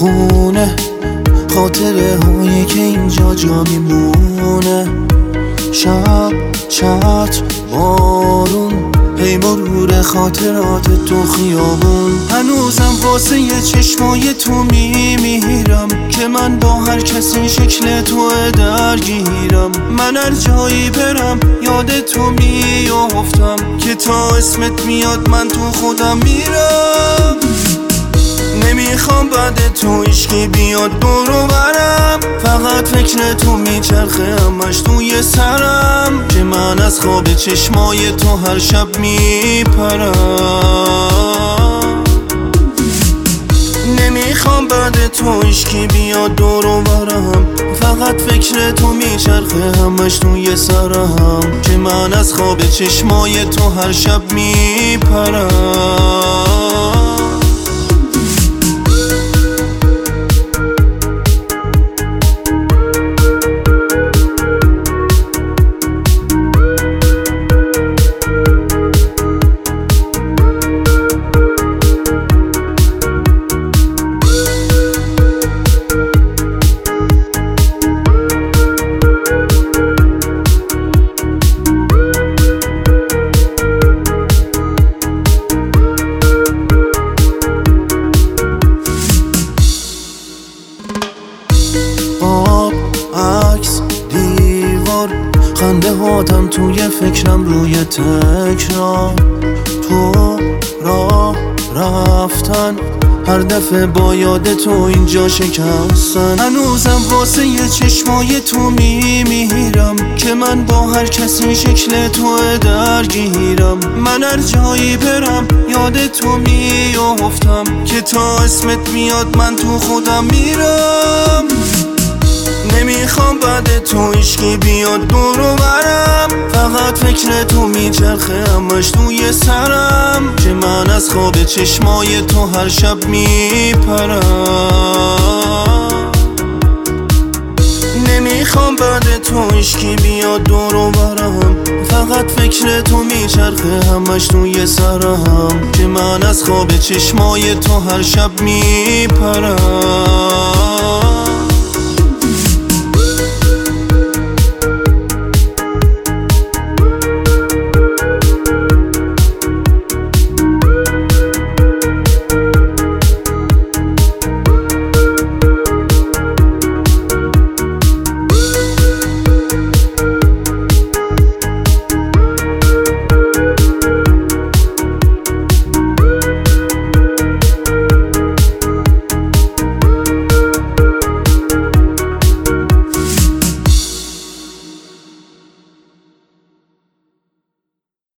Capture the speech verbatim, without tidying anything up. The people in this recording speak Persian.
خونه، خاطره هایی که اینجا جا میمونه. شب چتر بارون، هی مرور خاطرات تو خیابون. هنوزم واسه یه چشمای تو میمیرم که من با هر کسی شکل تو درگیرم. من هر جایی برم یاد تو میافتم که تا اسمت میاد من تو خودم میرم. نمیخوام بعد تو عشقی بیاد دورو برم، فقط فکر تو میچرخه همش توی سرم که من از خواب چشمای تو هر شب میپرم. نمیخوام بعد تو عشقی بیاد دورو برم، فقط فکر تو میچرخه همش توی سرم که من از خواب چشمای تو هر شب میپرم. آب، عکس، دیوار، خنده هاتم توی فکرم روی تکرار. تو راه رفتن هر دفعه با یاد تو اینجا شکستن. هنوزم واسه یه چشمای تو میمیرم که من با هر کسی شکل تو درگیرم. من هر جایی برم یاد تو میافتم که تا اسمت میاد من تو خودم میرم. نمیخوام بعد تو عشقی بیاد دورو برم، فقط فکر تو میچرخه همش توی سرم که من از خواب چشمای تو هر شب میپرم. نمیخوام بعد تو عشقی بیاد دورو برم، فقط فکر تو میچرخه همش توی سرم که من از خواب چشمای تو هر شب میپرم.